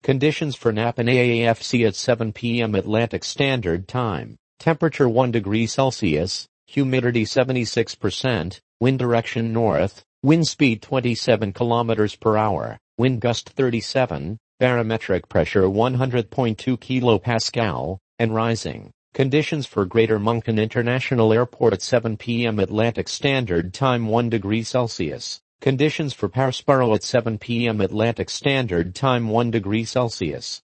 Conditions for Napan AAFC at 7 p.m. Atlantic Standard Time. Temperature 1 degree Celsius, humidity 76%, wind direction north, wind speed 27 kilometers per hour, wind gust 37, barometric pressure 100.2 kilopascal, and rising. Conditions for Greater Moncton International Airport at 7 p.m. Atlantic Standard Time 1 degree Celsius. Conditions for Parsboro at 7 p.m. Atlantic Standard Time 1 degree Celsius.